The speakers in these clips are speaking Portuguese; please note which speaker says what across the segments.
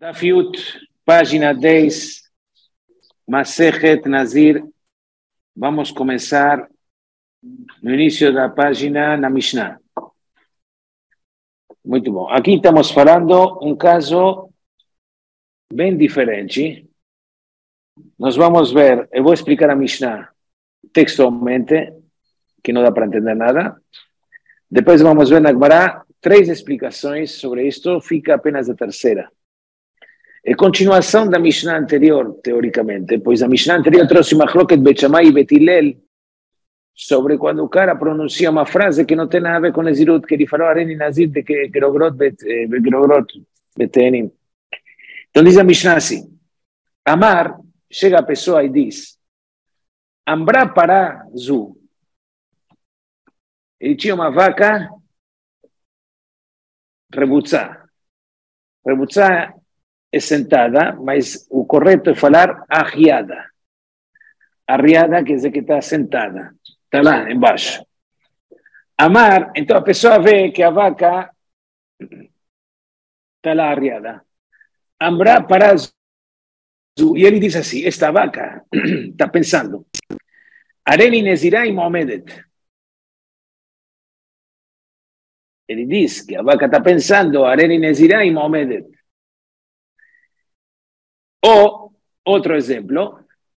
Speaker 1: Dafiut, página 10, Masejet Nazir. Vamos a comenzar no inicio de la página na Mishnah. Muito bom. Aqui estamos falando um caso bem diferente. Nós vamos ver, eu vou explicar a Mishnah textualmente, que não dá para entender nada. Depois vamos ver na Gemara 3 explicações sobre isto, fica apenas a terceira. É continuação da Mishnah anterior, teoricamente, pois a Mishnah anterior trouxe Machloket Bet Shammai e Bet Hillel sobre quando o cara pronuncia uma frase que não tem nada a ver com Nezirut, que ele falou Areni Nazir de Grogrot Betenim. Então diz a Mishnah assim, Amar, chega a pessoa e diz, Ambra para Zu. Ele tinha uma vaca rebutzá. Rebutzá é sentada, mas o correto é falar arriada. Arriada quer dizer que está sentada. Está lá embaixo. Amar, então a pessoa vê que a vaca está lá arriada. Ambra para Zu. E ele diz assim, esta vaca está pensando. Areni Nezirá e Mohamedet. Ele diz que a vaca está pensando, Areni Nezirá e Mohamedet. Ou, outro exemplo,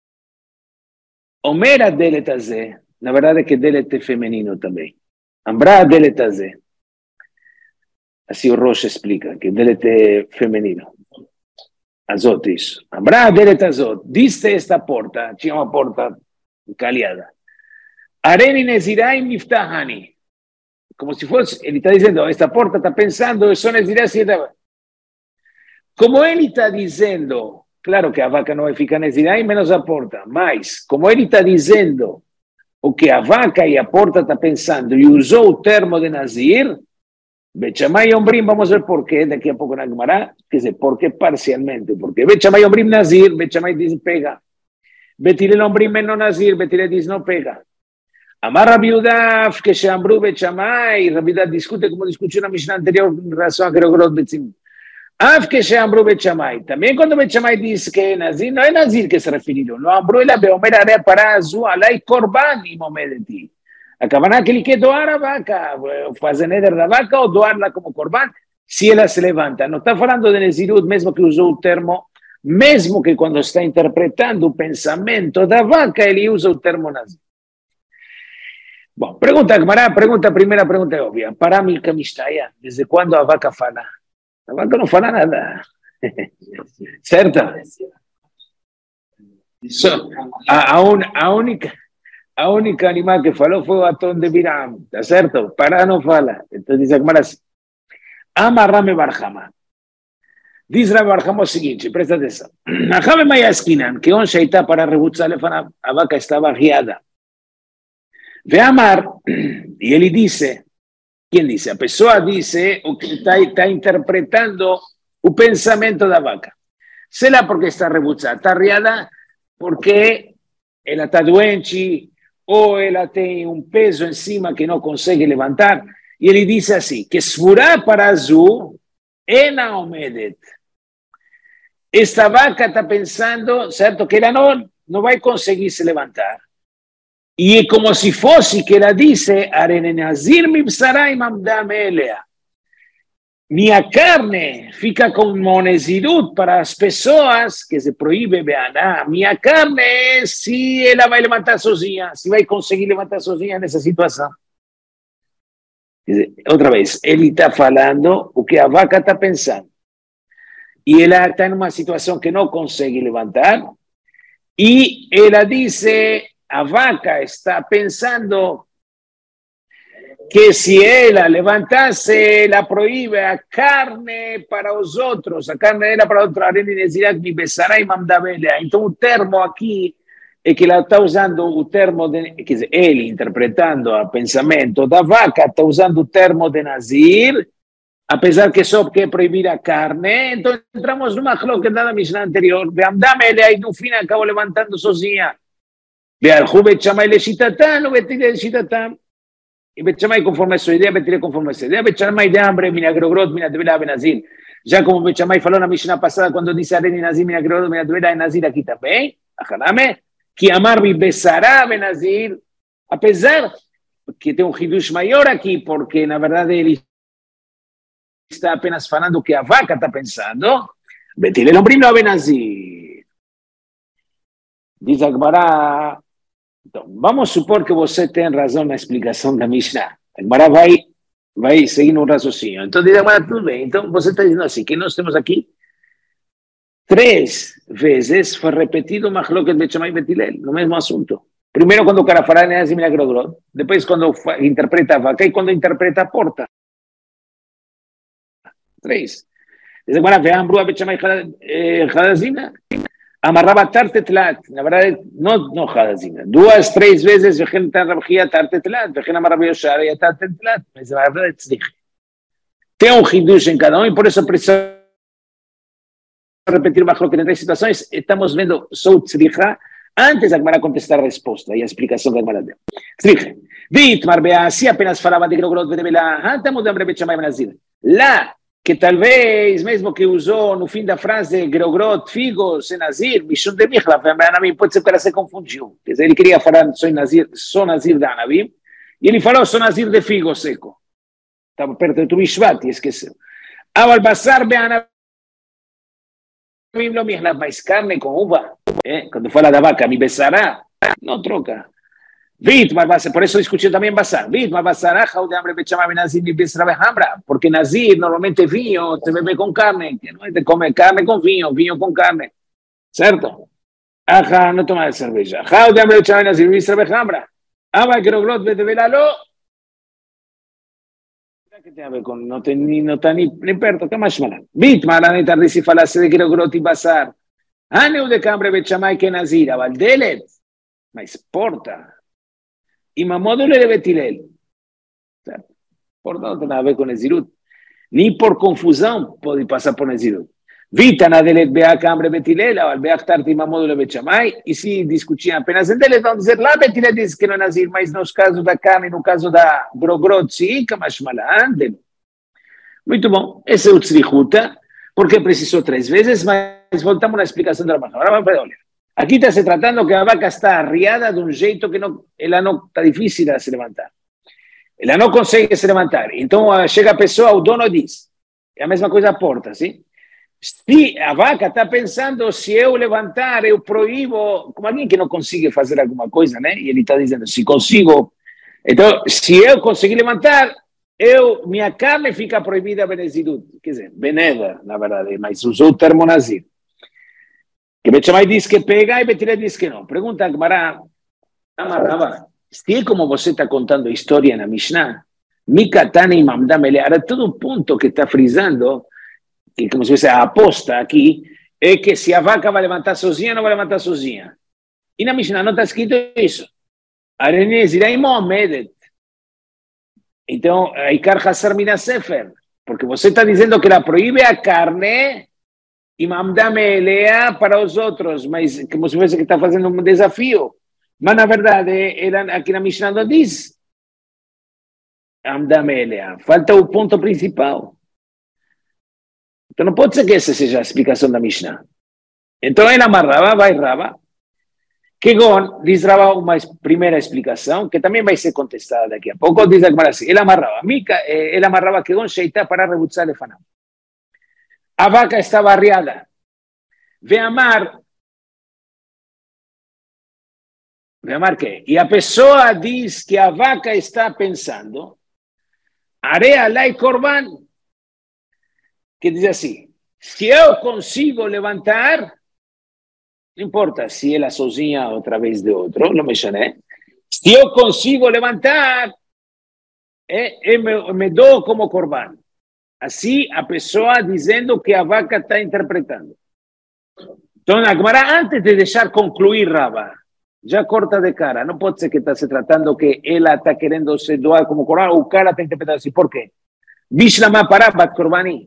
Speaker 1: Omera Deletazé, na verdade é que Delet é feminino também. Ambra Deletazé. Assim o Rosh explica, que Delet é feminino. Azot, isso. Ambra Deletazot, disse esta porta, tinha uma porta calhada. Areni Nezirá e Miftahani. Como se fosse, ele está dizendo, esta porta está pensando, eu sou Nezirá, como ele está dizendo, claro que a vaca não vai ficar Nezirá e menos a porta, mas como ele está dizendo o que a vaca e a porta está pensando e usou o termo de Nazir, Bet Shammai e Ombrim, vamos ver por quê, daqui a pouco na Gemara, quer dizer, por quê parcialmente, porque Bet Shammai e Ombrim Nazir, Bet Shammai diz pega, Bet Hillel Ombrim menos Nazir, Bet Hillel diz não pega. Amar Rabi Yehuda, que se Ambru Bet Shammai, Rabi Yehuda discute como discutiu na Mishnah anterior em relação a Grogrot Betzim. Af que se Ambru Bet Shammai, também quando Bet Shammai diz que é Nazir, não é Nazir que se referiram, não Ambru ele é Omer Are para Azu Alai Korban e Momedeti. A Kavanah que ele quer doar a vaca, fazer neder da vaca ou doar-la como Korban, se ela se levanta. Não está falando de Nezirut, mesmo que usou o termo, mesmo que quando está interpretando o pensamento da vaca, ele usa o termo Nazir. Bom, pergunta, a primeira pergunta é óbvia. Para Milka Mishtaya, desde quando a vaca fala? A vaca não fala nada. Certo? A única animal que falou foi o atón de Biram, tá certo? Para não fala. Então diz a Gemara assim, Ama Rame Barhama. Diz Rame Barhama o seguinte, presta atenção. A Rame Mayaskinan, que onde está para rebutzar, a vaca estava guiada. Ve Amar, e ele disse, quem disse? A pessoa disse o que está interpretando o pensamento da vaca. Sei lá porque está rebutzada, está riada porque ela está doente ou ela tem um peso em cima que não consegue levantar. E ele disse assim, que svurá para Azu ena omedet. Esta vaca está pensando, certo, que ela não vai conseguir se levantar. E é como se fosse que ela disse, Arenenazir mibsarai mamdam elea. Minha carne fica como Nezirut para as pessoas que se proíbe beaná. Minha carne é se ela vai levantar sozinha, se vai conseguir levantar sozinha nessa situação. Quer dizer, outra vez, ele está falando o que a vaca está pensando. E ela está em uma situação que não consegue levantar. E ela disse... A vaca está pensando que se ela levantasse, ela proíbe a carne para os outros, a carne dela para outros, então o termo aqui é que ela está usando o termo de, quer dizer, ele interpretando o pensamento da vaca, está usando o termo de Nazir, apesar que só quer proibir a carne, então entramos numa cloca da Mishnah anterior, e no fim acabou levantando sozinha. והלכו בית שמאי לשיטתם ובית הלל לשיטתם. בית שמאי conforme a sua ideia, בית הלל conforme a sua ideia, בית שמאי דאמרי מן הגרוגרות מן הטבילה בנזיר. Já como Bet Shammai falou na Mishnah passada, quando disse Areni Nazir, Minagrod, é Nazir aqui também, Achaname, que amar-me Bessará Benazir, apesar que tem um hidush maior aqui, porque na verdade ele está apenas falando o que a vaca está pensando, Betilel Ombrim não Benazir. Diz a Gemara, então, vamos supor que você tem razão na explicação da Mishnah. A Gemara vai seguir no raciocínio. Então, diz a Gemara, tudo bem. Então, você está dizendo assim, que nós temos aqui 3 vezes foi repetido Machloket Bet Shammai e Bet Hillel, no mesmo assunto. Primeiro quando o cara fala Nezim Milagrodrot, depois quando interpreta a vaca e quando interpreta a porta. 3. Diz a Gemara, ve'amru Bet Shammai Hadazina, amarrava tartetlat, na verdade, não Hadazina, 2, 3 vezes, vechen tarabchia tartetlat, vechen amarrava Yoshar e tartetlat, mas na verdade é tzlich. Tem um hidush em cada um e por isso precisa repetir o Machloket em 3 situações. Estamos vendo só o tzlicha antes da Gemara contestar a resposta e a explicação da Gemara deu. Tzlicha. Ditmar Be'asi apenas falava de Grogrot Vedebela, estamos de Amre Bet Shammai Benazir. Lá, que talvez, mesmo que usou no fim da frase Grogrot, figos e Nazir, Mishum de Michlaf, pode ser que ela se confundiu. Quer dizer, ele queria falar só Nazir da Anabim, e ele falou só Nazir de figo seco. Estava perto do Tubishvat e esqueceu. Aval Basar Be'anabim, mas carne com uva, quando fala da vaca, mi besará, não troca. Por eso discutió también Basar. Porque Nazir normalmente vinho se bebe con carne, que no te come carne con vinho, vinho con carne. ¿Cierto? Ajá, no toma de cerveza. How de hambre de Nazir, Bisra Hambra. Aba Grogrot Bedevelalo. ¿Qué tiene a ver con? No está ni perto, ¿qué más mala? Bitma, la neta, si falasse de Grogrot y Basar. Aneu de Cambre Bet Shammai que Nazir, Avaldelet. Mas porta. Y mamódulo de Bet Hillel. Por no tem nada a ver com Nezirut. Nem por confusão pode passar por Nezirut. Vita na delet beak amre Bet Hillel, al beak tarti mamódulo Bet Shammai, e se discutiam apenas em delet, vão dizer, lá Bet Hillel diz que não é Nazir, mas nos casos da carne, no caso da Grogrot, sim, Kamashmala, andem. Muito bom. Esse é o Tzrichuta, porque precisou 3 vezes, mas voltamos na explicação da Ramah. Agora vamos para olhar. Aquí está se tratando que la vaca está arriada de un jeito que ela não está difícil de se levantar. Ela não consegue se levantar. Então chega a pessoa, o dono diz, é a mesma coisa a porta, sim? Se a vaca está pensando, se eu levantar, eu proíbo, como alguém que não consegue fazer alguma coisa, né? E ele está dizendo, se consigo, então, se eu conseguir levantar, minha carne fica proibida benezidut. Quer dizer, beneda, na verdade, mas usou o termo nazir. Que Bet Shammai diz que pega e Bet Hillel diz que não. Pergunta a Gemara, Amarrava, se é como você está contando a história na Mishnah, Mikatane e Mamdamele, era todo um ponto que está frisando, que como se fosse a aposta aqui, é que se a vaca vai levantar sozinha ou não vai levantar sozinha. E na Mishnah não está escrito isso. Arenez irá Mohamedet. Então, Aikar Hassar Mina Sefer, porque você está dizendo que ela proíbe a carne e Mamdame Elea para os outros, mas como se fosse que está fazendo um desafio. Mas, na verdade, aqui na Mishnah não diz Mamdame Elea. Falta o ponto principal. Então, não pode ser que essa seja a explicação da Mishnah. Então, ele amarrava, vai Rava, que Gon diz Rava uma primeira explicação, que também vai ser contestada daqui a pouco, diz a Gemara assim, ele amarrava que Gon sheitá para rebutzar lefanam. A vaca estava arriada. Veamar quê? E a pessoa diz que a vaca está pensando, Area lai korban, que diz assim, se eu consigo levantar, não importa se ela sozinha ou através de outro, não me chame, se eu consigo levantar, me dou como korban. Assim, a pessoa dizendo que a vaca está interpretando. Então, a Gemara, antes de deixar concluir Rava, já corta de cara. Não pode ser que está se tratando que ela está querendo se doar como Corban, ou o cara está interpretando assim. Por quê? Bishlama parabat Corbani.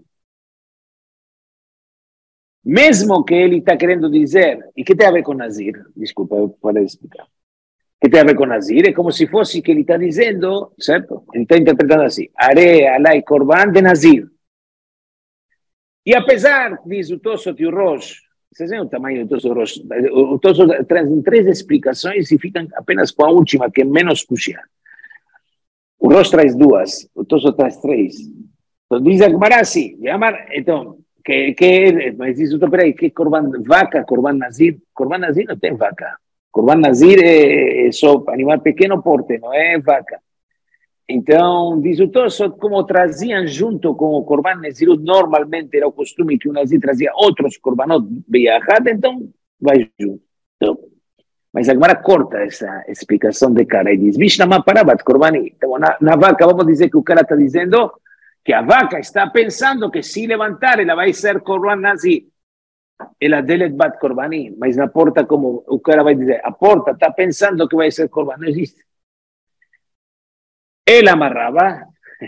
Speaker 1: Mesmo que ele está querendo dizer, e que tem a ver com Nazir? Desculpa, eu parei de explicar. Que tem a ver com Nazir? É como se fosse que ele está dizendo, certo? Ele está interpretando assim, Are alai Corban de Nazir. E apesar, diz o Tosfot e o Rosh, vocês veem o tamanho do Tosfot e o Rosh, o Tosfot traz 3 explicações e ficam apenas com a última, que é menos cuxia. O Rosh traz 2, o Tosfot traz 3. Então diz a Gemara assim, então, mas diz o Tosfot, peraí, que Corban vaca, Corban Nazir não tem vaca. Corban Nazir é só animal pequeno porte, não é vaca. Então, diz o Tosfot, como traziam junto com o Corban Nezirut, normalmente era o costume que o Nazir trazia outros Corbanot Beyahad, então vai junto. Então, mas a Gemara corta essa explicação de cara e diz, Vishnama parabat Corbani. Então, na vaca, vamos dizer que o cara está dizendo que a vaca está pensando que se levantar, ela vai ser Corban Nazir. Ela delet bat Corbani, mas na porta, como o cara vai dizer, a porta está pensando que vai ser Corban, não existe. Él amarraba,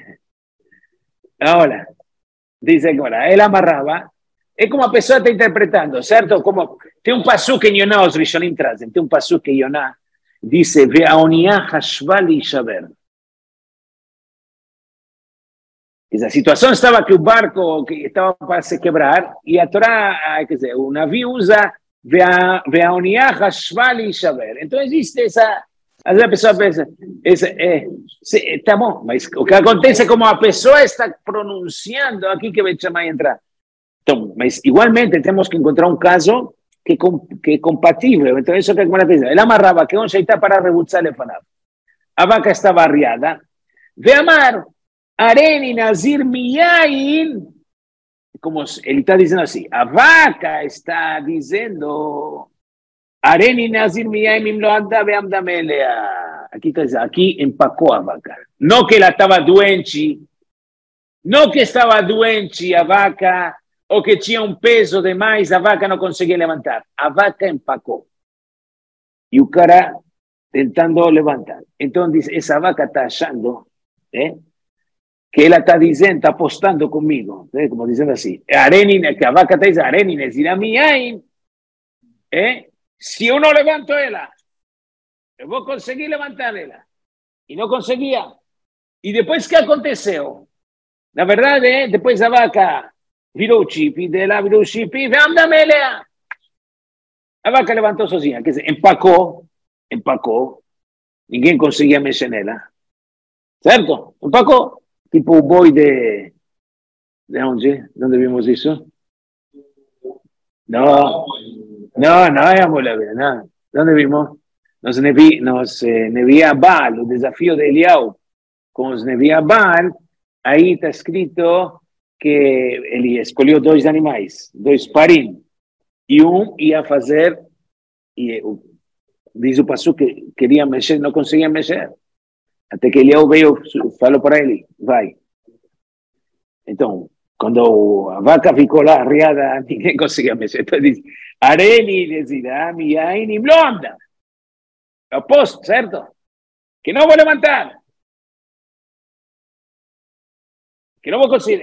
Speaker 1: ahora, dice agora, él amarraba, es como a pessoa está interpretando, ¿cierto? Como, tem pasuk que Yoná, os Rishonim trazem, tem pasuk que Yoná dice, Ve'aoniah hashva lishaber. Esa situación estaba que un barco que estaba para se quebrar, y a Torah, quer dizer, o navio usa Ve'aoniah hashva lishaber. Entonces existe esa... Às vezes a pessoa pensa, tá bom, mas o que acontece é como a pessoa está pronunciando aqui que vai chamar e entrar. Então, mas igualmente temos que encontrar um caso que é compatível. Então, isso que a Gemara diz. Ele amarrava que onde está para rebutzar ele falava. A vaca estava arriada. Ve amar, areni nazir miyain. Como ele está dizendo assim, a vaca está dizendo... Areni Nazir Miyaim Imlo Anda Beamdamelea. Aqui empacou a vaca. Não que ela estava doente, não que estava doente a vaca, ou que tinha um peso demais, a vaca não conseguia levantar. A vaca empacou. E o cara tentando levantar. Então diz, essa vaca está achando que ela está dizendo, está apostando comigo. Como dizendo assim, Areni, que a vaca está dizendo, Areni Nazir Miyaim, se eu não levanto ela, eu vou conseguir levantar ela. E não conseguia. E depois o que aconteceu? Na verdade, depois a vaca virou o chip, dela virou o chip, e vamos. A vaca levantou sozinha, quer dizer, empacou, ninguém conseguia mexer nela. Certo? Empacou. Tipo o boi de onde? Onde vimos isso? Não é a mulher, não. ¿Dónde vimos? Nos Nevía Baal, o desafío de Eliyahu com os Nevía Baal, aí está escrito que ele escolheu 2 animais, 2 parim, e ia fazer, e diz o pasuk que queria mexer, não conseguia mexer, até que Eliyahu veio, falou para ele, vai. Então, quando a vaca ficou lá arriada, ninguém conseguia mexer. Então diz, Areni decirá mi aini blonda. Aposto, certo? Que não vou levantar. Que não vou conseguir.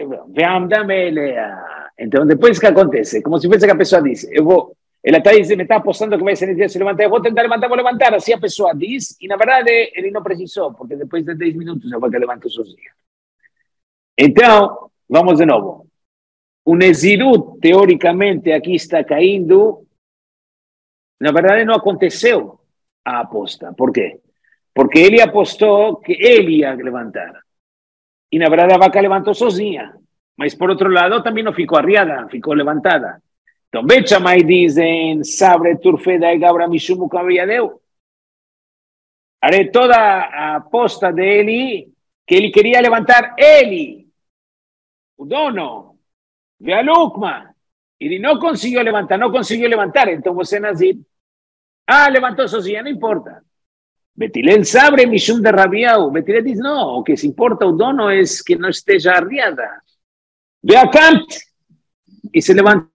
Speaker 1: Então, depois que acontece, como se fosse que a pessoa diz, ela está dizendo, me está apostando que vai ser necessário se levantar, eu vou tentar levantar, vou levantar. Assim a pessoa diz, e na verdade ele não precisou, porque depois de 10 minutos a vaca levantou sozinha. Então, vamos de novo. O Nezirut, teoricamente, aqui está caindo. Na verdade, não aconteceu a aposta. Por quê? Porque ele apostou que ele ia levantar. E, na verdade, a vaca levantou sozinha. Mas, por outro lado, também não ficou arriada, ficou levantada. Então, Bet Shammai dizem, Sabre Turfeda e Gabra Mishumu Kaviadeu. Haré toda a aposta dele, que ele queria levantar ele, o dono. Ve a Lukma. Ele não conseguiu levantar. Então você, Nazir, levantou sozinha, não importa. Betilel sabre mishum de Rabiau. Betilel diz, não, o que se importa o dono é que não esteja arriada. Ve a Kant. E se levantou.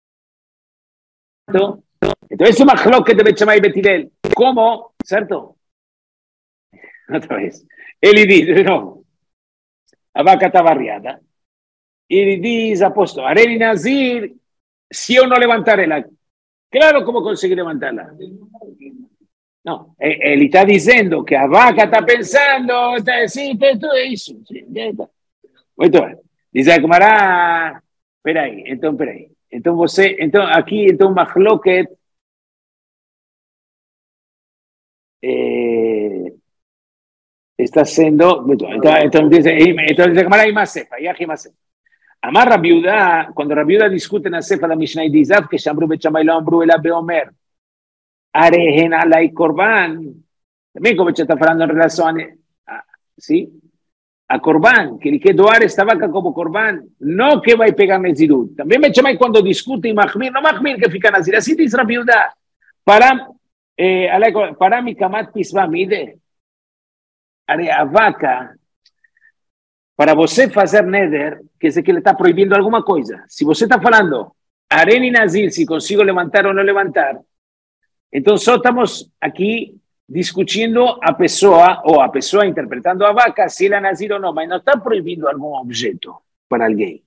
Speaker 1: Então esse é uma chloque de Bet Shammai e Betilel. Como? Certo? Outra vez. Ele diz, não, a vaca estava arriada. Ele diz, aposto, Areni Nazir, se eu não levantar ela, claro como conseguir levantá-la. Não, ele está dizendo que a vaca está pensando, tudo isso. Muito bem. Diz a Gemara, Peraí. Então você, aqui, Mahloket, está sendo, entonces dice Gemara hay más cefa, y aquí más cefa. Amar Rabiudá, cuando Rabiudá discute en la cefa la Mishnah y dice, que Shambru Bechamay lo Ambru el Abeomer, Arehen alay Korban, también como se está hablando en relación ¿sí? A Korban, que le quedó doar esta vaca como Korban, no que va a pegar Nezirut. También Bechamay cuando discute y Mahmir, no Mahmir que fica Nazir, así dice Rabiudá, para mi Kamat Pisba Mide, a vaca, para você fazer neder, quer dizer que ele está proibindo alguma coisa. Se você está falando, Aren e Nazir, se consigo levantar ou não levantar, então só estamos aqui discutindo a pessoa, ou a pessoa interpretando a vaca, se ela é Nazir ou não, mas não está proibindo algum objeto para alguém.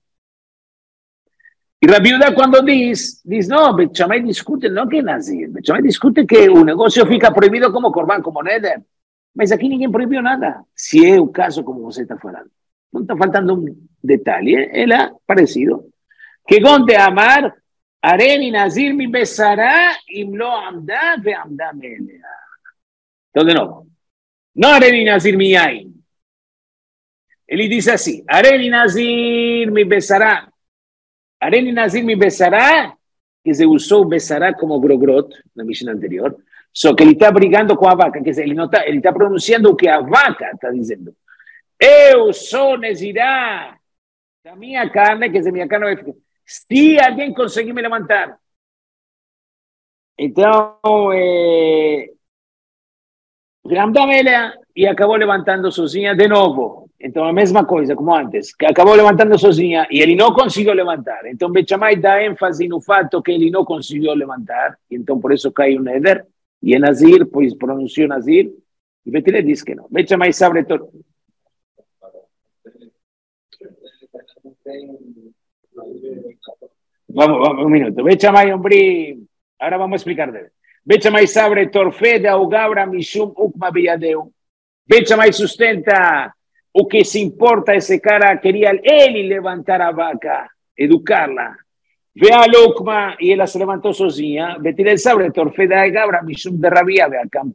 Speaker 1: E Rabiudá quando diz, não, Bet Shammai discute não que é Nazir, Bet Shammai discute que o negócio fica proibido como Korban, como neder. Mas aqui ninguém proibiu nada, se é o caso como você está falando. Não está faltando um detalhe, ela parecido. Que gonde amar, Areni Nazir mi besará, imlo amda ve amda melea. Então, de novo, não Areni Nazir mi yain. Ele diz assim, Areni Nazir mi besará. Areni Nazir mi besará, que se usou besará como grogrot, na Mishnah anterior, só que ele está brigando com a vaca, quer dizer, ele está pronunciando o que a vaca está dizendo. Eu sou Nezirá da minha carne, quer dizer, minha carne vai ficar. Se alguém conseguir me levantar. Então, e acabou levantando sozinha de novo. Então, a mesma coisa, como antes, que acabou levantando sozinha e ele não conseguiu levantar. Então, Bet Shammai dá ênfase no fato que ele não conseguiu levantar, então por isso cai o neder. E é Nazir, pois pronunciou Nazir, e Bet Hillel diz que não. Bet Shammai sabe todo. Vamos, un minuto. Bet Shammai, hombre, ahora vamos a explicar. Bet Shammai sabe torfeda o gabra mishum ukma biyadeu. Bet Shammai sustenta o que se importa esse cara, queria ele levantar a vaca, educarla. Ve a Lokma y ella se levantó sozinha. Bet Hillel sabe torfeda e gabra mishum de rabia ve a campo.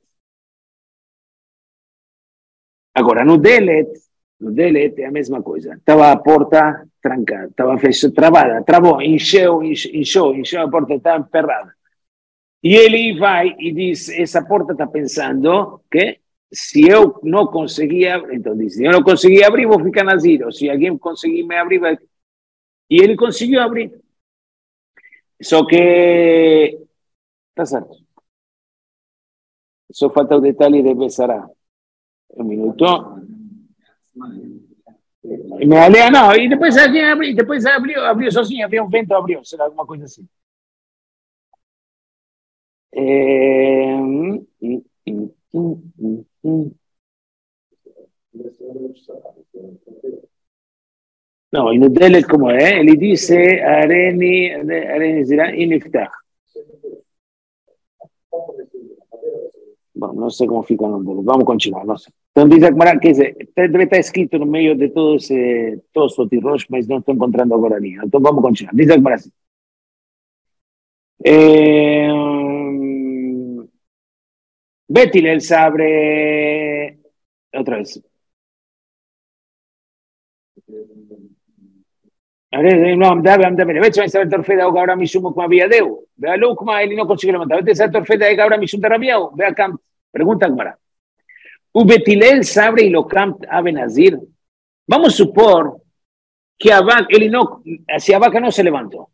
Speaker 1: Agora, no Delet é a mesma coisa. Estava a porta trancada, estava travada, travou, encheu a porta, estava emperrada. E ele vai e diz, essa porta está pensando que se eu não conseguia, então diz, se eu não conseguia abrir, vou ficar Nazir, ou se alguém conseguir me abrir, vai... E ele conseguiu abrir. Só que, está certo. Só falta o detalhe de Besará. Un minuto. Me alea, no, y después abrió sozinha, había un vento, abrió, será alguna cosa así. No, in Delet como è, ele dice Areni dirá iniftach. Bueno, no sé cómo fica el nombre, vamos a continuar, no sé. Entonces dice Akmara que debe estar escrito en medio de todo su tirosh, pero no estoy encontrando ahora ni. Entonces vamos a continuar. Dice Akmara así. Bet Hillel sabe otra vez. No, andame. Bet Shammai sabe torfeda o gabra mishum como biyadeu. Ve a Lukma, él no consigue levantar. Bet sabe torfeda e gabra mishum de rabiau. Ve acá, pregunta Akmara. O Bet Hillel sabe y lo camp ave Nazir. Vamos a supor que a vaca, si a vaca no se levantó.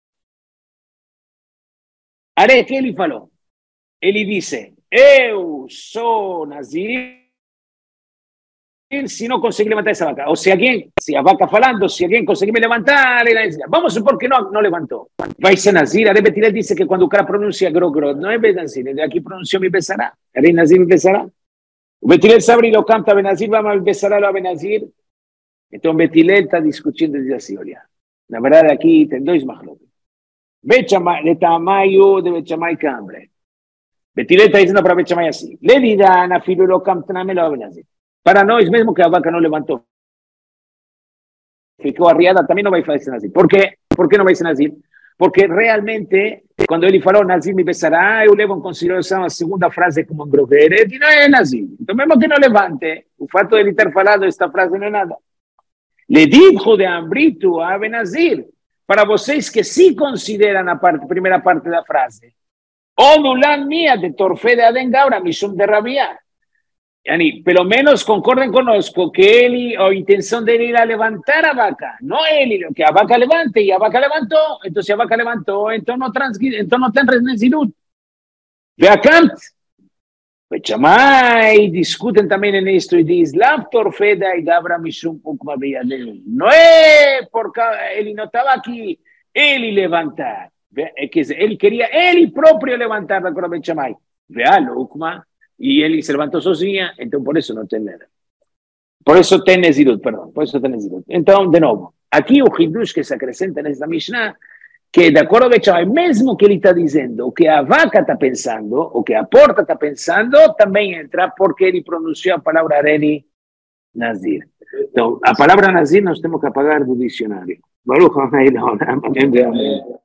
Speaker 1: Haré que ele falou. Ele disse, eu sou Nazir si no conseguí levantar esa vaca. O si a vaca falando, si alguien conseguí me levantar, vamos a supor que no levantó. Vai ser Nazir. Haré Bet Hillel dice que cuando o cara pronuncia grogrot, no es Nazir, aquí pronunció mi besará. Haré Nazir mi besará. Bet Hillel sabe y lo canta Benazir, vamos a empezar a Benazir. Entonces Bet Hillel está discutiendo desde así, olha. La verdad aquí ten dois machlokes. Bet Shammai, de tamayo de Bet Shammai cambre. Bet Hillel está diciendo para Bet Shammai así. Le dirán a filo lo canta me lo Benazir. Para nós, mesmo que a vaca no levantó, ficou arriada, también no va a hacer así. ¿Por qué? Por que não vai ser Nazir? Porque realmente, quando ele falou Nazir me besará, eu levo em consideração a segunda frase como Grogueret, e não é Nazir. Então, mesmo que não levante, o fato de ele ter falado esta frase não é nada. Le dijo de Ambrito a Benazir, para vocês que se consideram a primeira parte da frase, Odulan mía de Torfe de Adengabra, Mishum de Rabia. Yani, pelo menos concorden conosco que él, o intención de él era levantar a vaca, no él, lo que a vaca levante, y a vaca levantó, entonces a vaca levantó, entonces no ten resnesidud. Ve a Kant, Bechamay, discuten también en esto y dicen, la torfeda y Gabra Mishum Ukma Beyadeu. No es porque él no estaba aquí, él levantar. Es que él quería él propio levantar la Cora Bechamay. Vea, lo Ukma. Y él se levantó sozinha, entonces por eso no tiene. Por eso tiene Zirut, perdón, por eso tiene Zirut. Entonces, de nuevo, aquí o Hidush que se acrescenta en esta Mishnah, que de acuerdo a Bechamay, mesmo que ele está dizendo, o que a vaca está pensando, o que a porta está pensando, também entra porque ele pronunciou a palavra Areni Nazir. Então, a palavra Nazir nós temos que apagar do dicionário. Baruch Adonai Leolam. Amém.